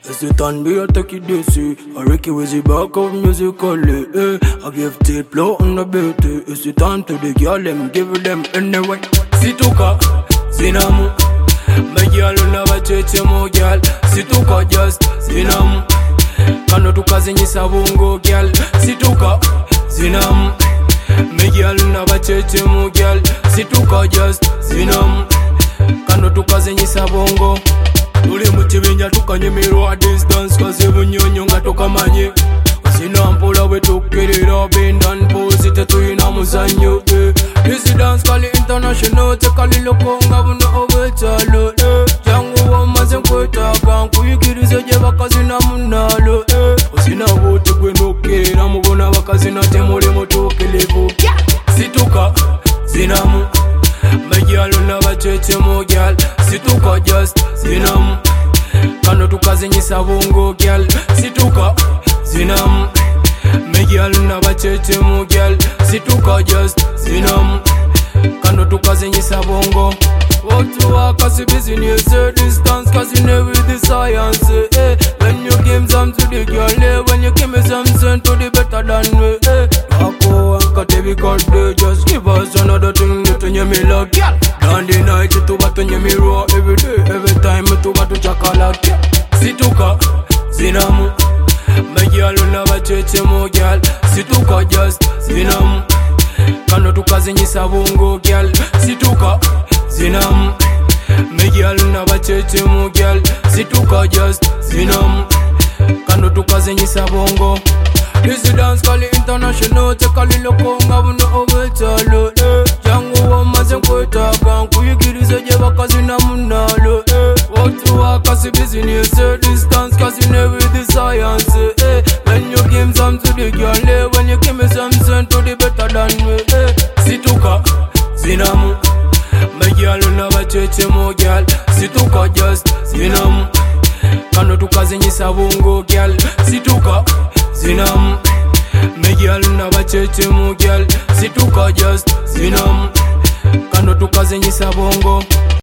It's the time we attack it this I Ricky with the back of musically I give tape blow on the beat It's the time to the girl them give them anyway Situka, zinamu My girl never cheche mo girl Situka just zinamu Kano tukazinyisa bungo girl Situka, zinamu My girl never cheche mo girl Situka just zinamu Kano tukazinyisa bungo Tuli mukibinja tukanyimirwa distance Kazi bunyonyo nga tukamanye Sina mpola we tukirira Bindan pose tetuyina muzanyo This dance kali international Tekali loko nga buno obetalo Jangu wamaze nkwetaka Nkuyikirize je bakazi na munalo Osina bote gwe nokirira Mubona bakazi na temuli mutukilivu Situka, zinamu Magyalo na bacheche mo gyal Situka just zinamu Kano tukazinyisa bungo gyal Situka zinamu Magyalo na bacheche mo gyal Situka just zinamu Kano tukazinyisa bungo Walk to work cause you business Distance cause you know with the science When you give some to the girl When you give me some send to the better than me Ako ankatebi kade Just give us another thing Tunye me love Down the night tuba tunye me raw Every day, every time tuba tu chakalak Situka, zinamu Magyalo na bacheche mo gyal Situka just zinamu Kano tukazinyisa bungo gyal Situka zinamu Magyalo na bacheche mo gyal Situka just zinamu Kano tukazinyisa bungo This dance kali international Tekali loko nga buno obetalo Jangu wamaze nkwetaka Nkuyikirize je bakazi na munalo Walk to work kasi business Distance kasi ne with the science When you give some to the girl When you give me some send to the better than me Situka, zinamu Magyalo na bacheche mo gyal Situka just zinamu Kano tukazinyisa bungo gyal Situka, zinamu Magyalo na bacheche mo gyal Situka just zinamu Kano tukazinyisa bungo